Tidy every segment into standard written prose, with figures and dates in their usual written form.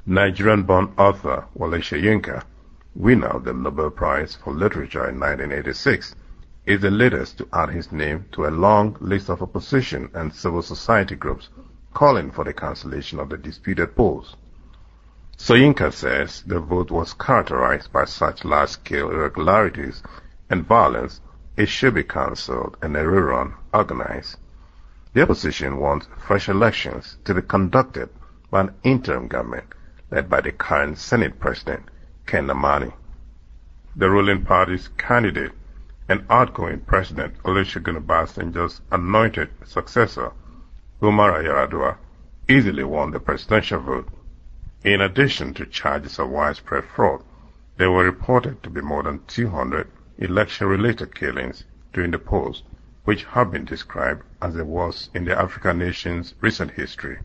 Nigerian-born author Wole Soyinka, winner of the Nobel Prize for Literature in 1986, is the latest to add his name to a long list of opposition and civil society groups calling for the cancellation of the disputed polls. Soyinka says the vote was characterized by such large-scale irregularities and violence it should be cancelled and a rerun organized. The opposition wants fresh elections to be conducted by an interim government led by the current Senate President, Ken Namani. The ruling party's candidate and outgoing President Olusegun Obasanjo's anointed successor, Umar Yar'Adua, easily won the presidential vote. In addition to charges of widespread fraud, there were reported to be more than 200 election-related killings during the polls, which have been described as the worst in the African nation's recent history.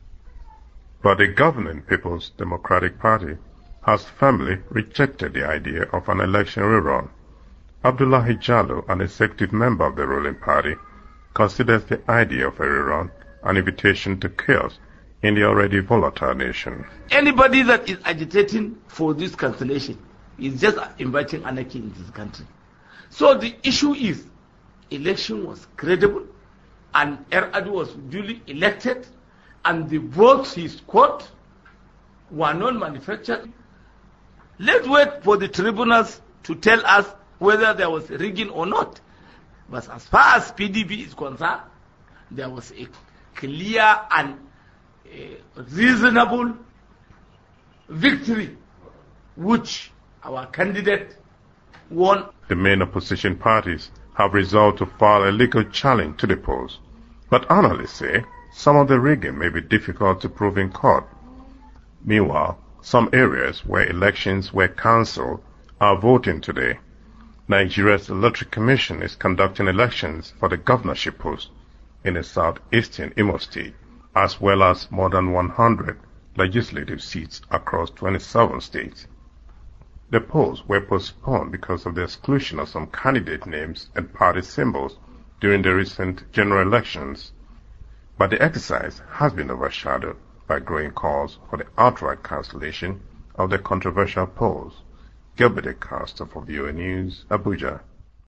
But the governing People's Democratic Party has firmly rejected the idea of an election rerun. Abdullahi Jallo, an executive member of the ruling party, considers the idea of a rerun an invitation to chaos in the already volatile nation. Anybody that is agitating for this cancellation is just inviting anarchy in this country. So the issue is, election was credible and Yar'Adua was duly elected and the votes he scored were not manufactured. Let's wait for the tribunals to tell us whether there was rigging or not. But as far as PDP is concerned, there was a clear and reasonable victory which our candidate won. The main opposition parties have resolved to file a legal challenge to the polls, but analysts say some of the rigging may be difficult to prove in court. Meanwhile, some areas where elections were cancelled are voting today. Nigeria's Electoral Commission is conducting elections for the governorship post in the southeastern Imo State, as well as more than 100 legislative seats across 27 states. The polls were postponed because of the exclusion of some candidate names and party symbols during the recent general elections. But the exercise has been overshadowed by growing calls for the outright cancellation of the controversial polls. Gilbert Acosta for VOA News, Abuja.